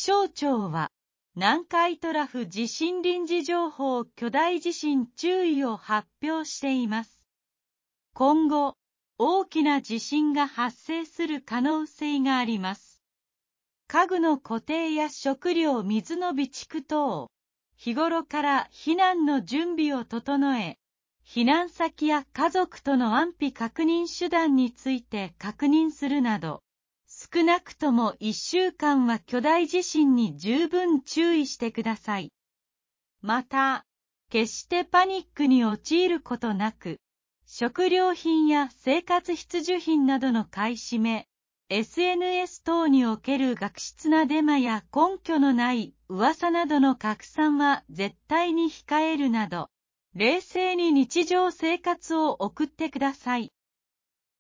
象庁は、南海トラフ地震臨時情報巨大地震注意を発表しています。今後、大きな地震が発生する可能性があります。家具の固定や食料、水の備蓄等、日頃から避難の準備を整え、避難先や家族との安否確認手段について確認するなど、少なくとも1週間は巨大地震に十分注意してください。また、決してパニックに陥ることなく、食料品や生活必需品などの買い占め、SNS 等における悪質なデマや根拠のない噂などの拡散は絶対に控えるなど、冷静に日常生活を送ってください。